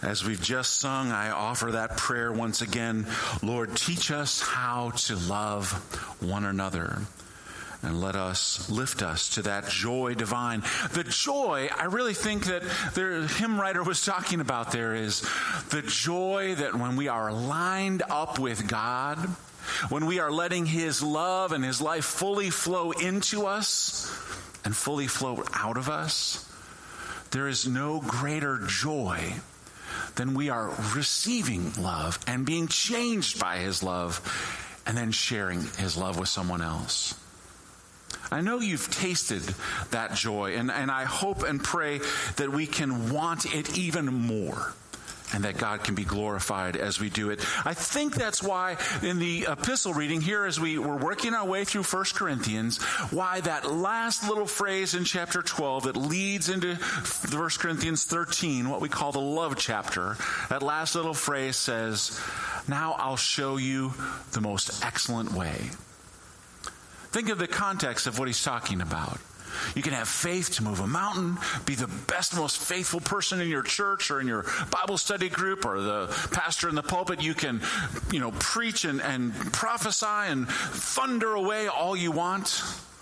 As we've just sung, I offer that prayer once again. Lord, teach us how to love one another. And lift us to that joy divine. The joy, I really think that the hymn writer was talking about there is the joy that when we are lined up with God, when we are letting His love and His life fully flow into us and fully flow out of us, there is no greater joy than we are receiving love and being changed by His love and then sharing His love with someone else. I know you've tasted that joy, and I hope and pray that we can want it even more and that God can be glorified as we do it. I think that's why in the epistle reading here, as we were working our way through 1 Corinthians, why that last little phrase in chapter 12 that leads into 1 Corinthians 13, what we call the love chapter, that last little phrase says, "Now I'll show you the most excellent way." Think of the context of what he's talking about. You can have faith to move a mountain, be the best, most faithful person in your church or in your Bible study group or the pastor in the pulpit. You can, preach and prophesy and thunder away all you want.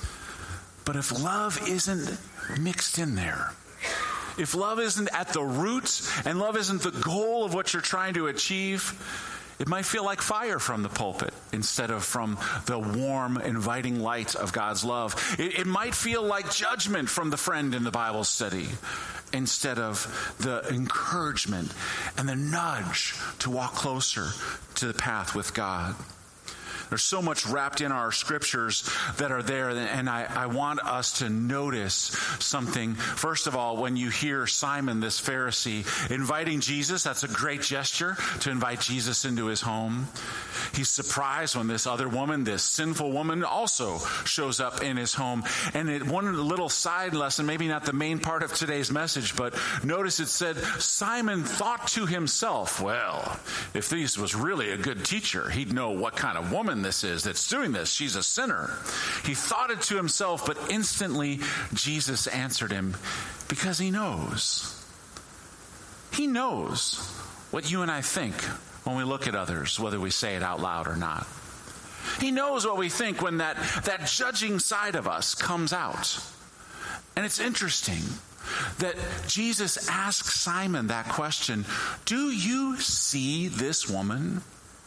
But if love isn't mixed in there, if love isn't at the root and love isn't the goal of what you're trying to achieve, it might feel like fire from the pulpit instead of from the warm, inviting light of God's love. It might feel like judgment from the friend in the Bible study instead of the encouragement and the nudge to walk closer to the path with God. There's so much wrapped in our scriptures that are there, and I want us to notice something. First of all, when you hear Simon, this Pharisee, inviting Jesus, that's a great gesture to invite Jesus into his home. He's surprised when this other woman, this sinful woman, also shows up in his home. And one little side lesson, maybe not the main part of today's message, but notice it said, Simon thought to himself, well, if this was really a good teacher, he'd know what kind of woman this is that's doing this. She's a sinner. He thought it to himself, but instantly Jesus answered him because he knows. He knows what you and I think when we look at others, whether we say it out loud or not. He knows what we think when that judging side of us comes out. And it's interesting that Jesus asks Simon that question, do you see this woman?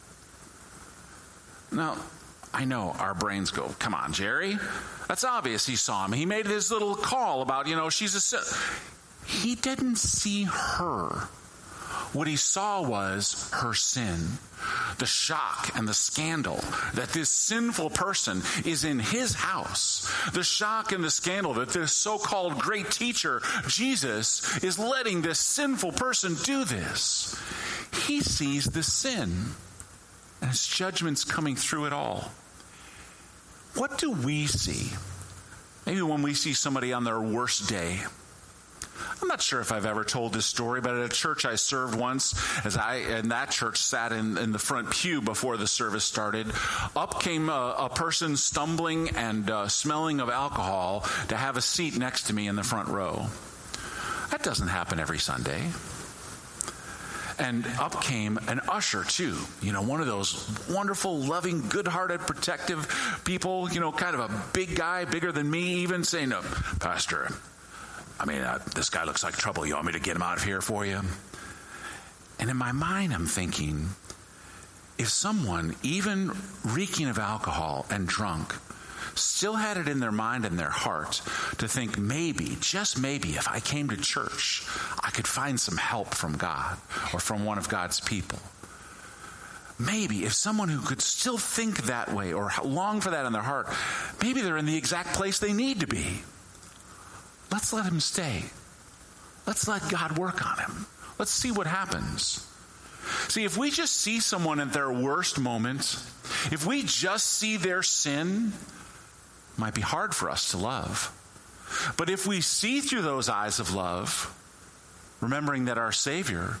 Now, I know our brains go, come on, Jerry. That's obvious he saw him. He made his little call about, she's a sin. He didn't see her. What he saw was her sin, the shock and the scandal that this sinful person is in his house, the shock and the scandal that this so-called great teacher, Jesus, is letting this sinful person do this. He sees the sin. And his judgment's coming through it all. What do we see? Maybe when we see somebody on their worst day. I'm not sure if I've ever told this story, but at a church I served once, as I in that church sat in the front pew before the service started, up came a person stumbling and smelling of alcohol to have a seat next to me in the front row. That doesn't happen every Sunday. And up came an usher, too. One of those wonderful, loving, good-hearted, protective people, kind of a big guy, bigger than me even, saying, Pastor, this guy looks like trouble. You want me to get him out of here for you? And in my mind, I'm thinking, if someone, even reeking of alcohol and drunk, still had it in their mind and their heart to think maybe, just maybe, if I came to church, I could find some help from God or from one of God's people. Maybe if someone who could still think that way or long for that in their heart, maybe they're in the exact place they need to be. Let's let him stay. Let's let God work on him. Let's see what happens. See, if we just see someone at their worst moment, if we just see their sin, it might be hard for us to love. But if we see through those eyes of love, remembering that our Savior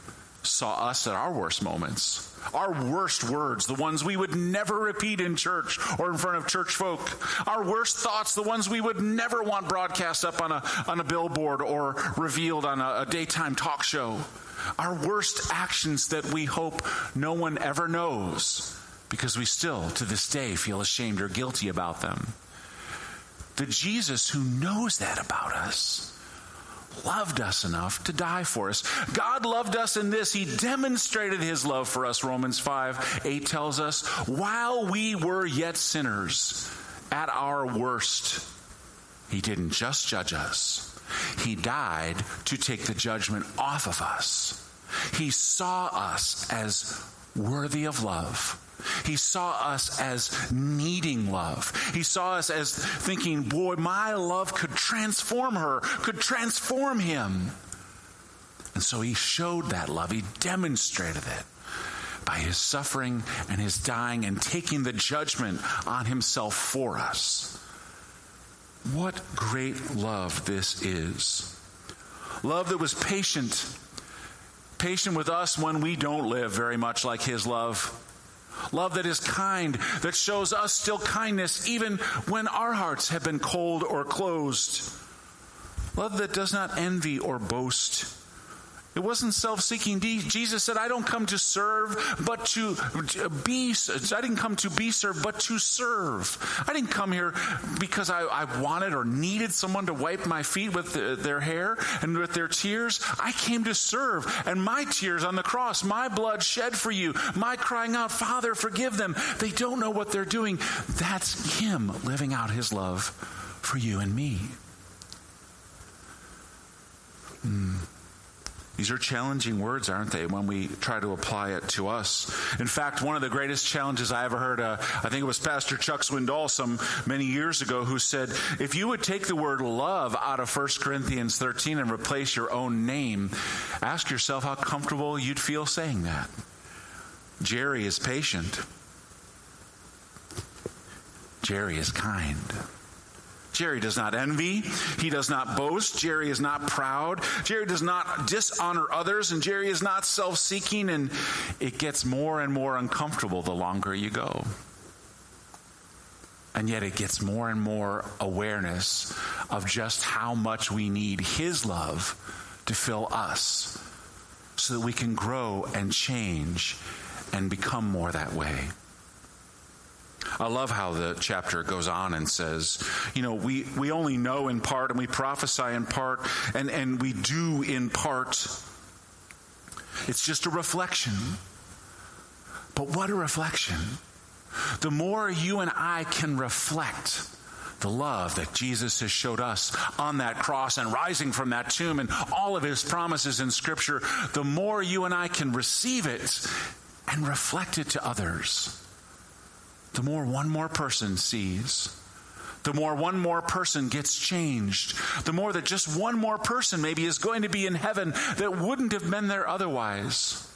saw us at our worst moments, our worst words, the ones we would never repeat in church or in front of church folk, our worst thoughts, the ones we would never want broadcast up on a billboard or revealed on a daytime talk show, our worst actions that we hope no one ever knows because we still, to this day, feel ashamed or guilty about them. The Jesus who knows that about us loved us enough to die for us. God loved us in this. He demonstrated his love for us, Romans 5:8 tells us, while we were yet sinners, at our worst, he didn't just judge us. He died to take the judgment off of us. He saw us as worthy of love. He saw us as needing love. He saw us as thinking, boy, my love could transform her, could transform him. And so he showed that love. He demonstrated it by his suffering and his dying and taking the judgment on himself for us. What great love this is. Love that was patient with us when we don't live very much like his love. Love that is kind, that shows us still kindness even when our hearts have been cold or closed. Love that does not envy or boast. It wasn't self-seeking. Jesus said, I don't come to serve, but to be. I didn't come to be served, but to serve. I didn't come here because I wanted or needed someone to wipe my feet with their hair and with their tears. I came to serve. And my tears on the cross, my blood shed for you, my crying out, Father, forgive them. They don't know what they're doing. That's him living out his love for you and me. These are challenging words, aren't they, when we try to apply it to us? In fact, one of the greatest challenges I ever heard, I think it was Pastor Chuck Swindoll many years ago, who said, if you would take the word love out of 1 Corinthians 13 and replace your own name, ask yourself how comfortable you'd feel saying that. Jerry is patient. Jerry is kind. Jerry does not envy. He does not boast. Jerry is not proud. Jerry does not dishonor others. And Jerry is not self-seeking. And it gets more and more uncomfortable the longer you go. And yet it gets more and more awareness of just how much we need his love to fill us so that we can grow and change and become more that way. I love how the chapter goes on and says, we only know in part and we prophesy in part and we do in part. It's just a reflection. But what a reflection. The more you and I can reflect the love that Jesus has showed us on that cross and rising from that tomb and all of his promises in Scripture, the more you and I can receive it and reflect it to others. The more one more person sees, the more one more person gets changed, the more that just one more person maybe is going to be in heaven that wouldn't have been there otherwise.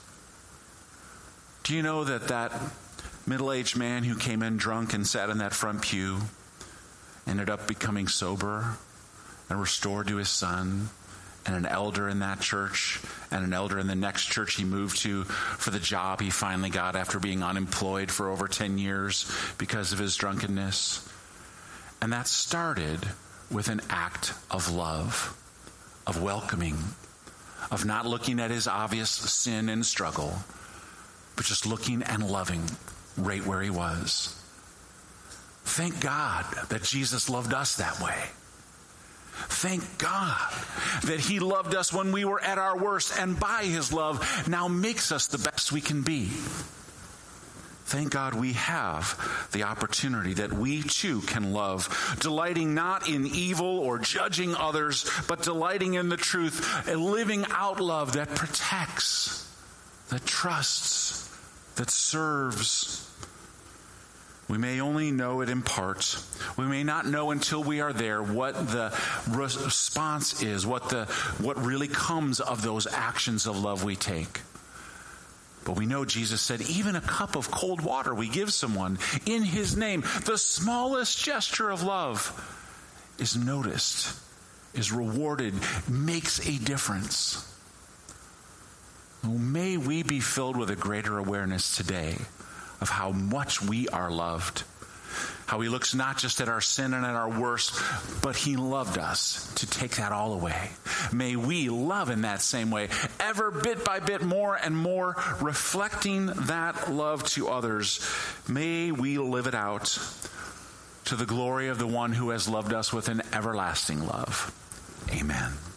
Do you know that middle-aged man who came in drunk and sat in that front pew ended up becoming sober and restored to his son? And an elder in that church, and an elder in the next church he moved to for the job he finally got after being unemployed for over 10 years because of his drunkenness. And that started with an act of love, of welcoming, of not looking at his obvious sin and struggle, but just looking and loving right where he was. Thank God that Jesus loved us that way. Thank God that he loved us when we were at our worst, and by his love now makes us the best we can be. Thank God we have the opportunity that we too can love, delighting not in evil or judging others, but delighting in the truth and living out love that protects, that trusts, that serves. We may only know it in part. We may not know until we are there what the response is, what really comes of those actions of love we take. But we know Jesus said, even a cup of cold water we give someone in his name, the smallest gesture of love is noticed, is rewarded, makes a difference. Oh, may we be filled with a greater awareness today of how much we are loved. How he looks not just at our sin and at our worst, but he loved us to take that all away. May we love in that same way, ever bit by bit more and more, reflecting that love to others. May we live it out to the glory of the one who has loved us with an everlasting love. Amen.